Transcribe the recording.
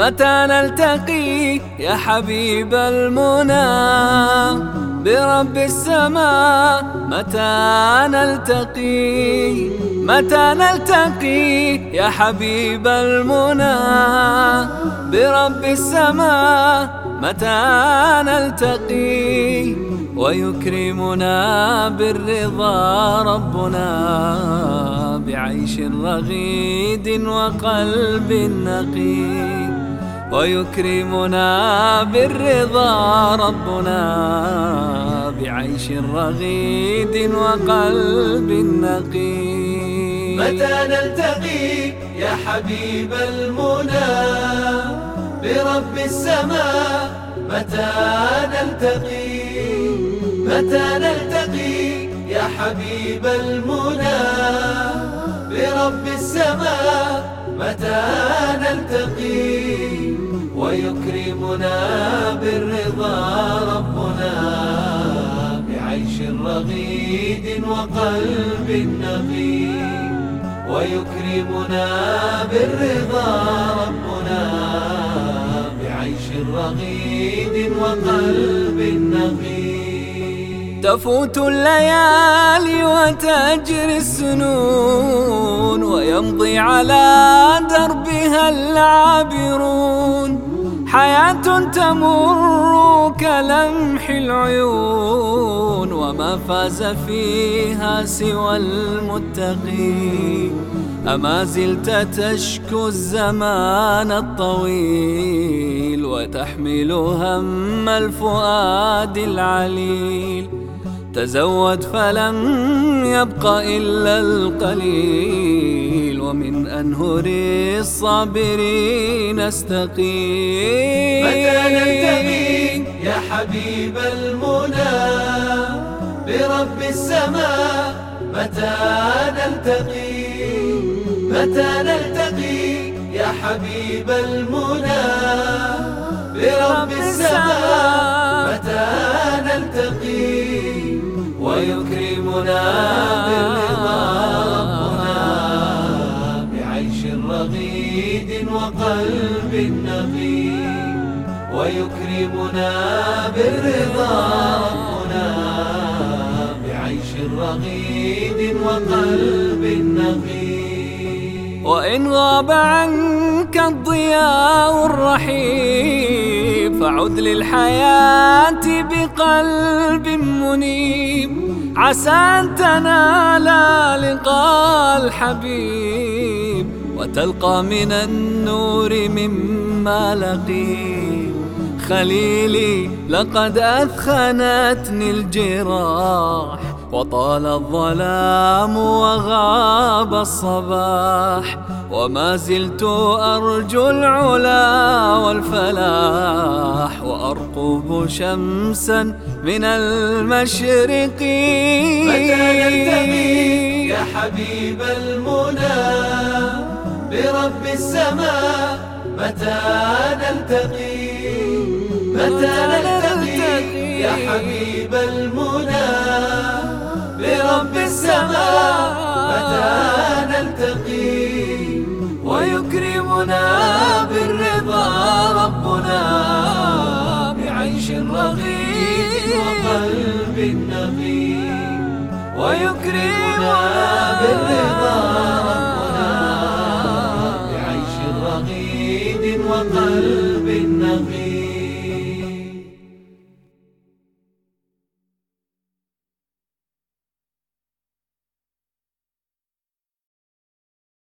متى نلتقي يا حبيب المنى برب السماء؟ متى نلتقي؟ متى نلتقي يا حبيب المنى برب السماء؟ متى نلتقي ويكرمنا بالرضا ربنا بعيش رغيد وقلب نقي. ويكرمنا بالرضا ربنا بعيش رغيد وقلب نقي. متى نلتقي يا حبيب المنى برب السماء؟ متى نلتقي؟ متى نلتقي يا حبيب المنى برب السماء؟ متى نلتقي ويكرمنا بالرضا ربنا بعيش رغيد وقلب نقي. ويكرمنا بالرضا ربنا بعيش رغيد وقلب نقي. تفوت الليالي وتجري السنون ويمضي على دربها العابرون. حياة تمر كلمح العيون وما فاز فيها سوى المتقين. أما زلت تشكو الزمان الطويل وتحمل هم الفؤاد العليل. تزود فلم يبق إلا القليل ومن أنهر الصابرين استقيم. متى نلتقي يا حبيب المنى برب السماء؟ متى نلتقي؟ متى نلتقي يا حبيب المنى برب السماء؟ متى نلتقي ويكرمنا بالرضا ربنا بعيش رغيد وقلب نقي. ويكرمنا بالرضا ربنا بعيش رغيد وقلب نقي. وإن غاب عنك الضياء الرحيم فعد للحياة بقلب منيب. عسى أن تنال لقاء الحبيب وتلقى من النور مما لقيت. خليلي لقد أثخنتني الجراح وطال الظلام وغاب الصباح. وما زلت أرجو العلا والفلاح وأرقب شمسا من المشرق. متى نلتقي يا حبيب المنى برب السماء؟ متى نلتقي؟ متى نلتقي يا حبيب المنى برب السماء؟ متى نلتقي ويكرمنا بالرضا ربنا بعيش رغيد وقلب نقي. ويكرمنا بالرضا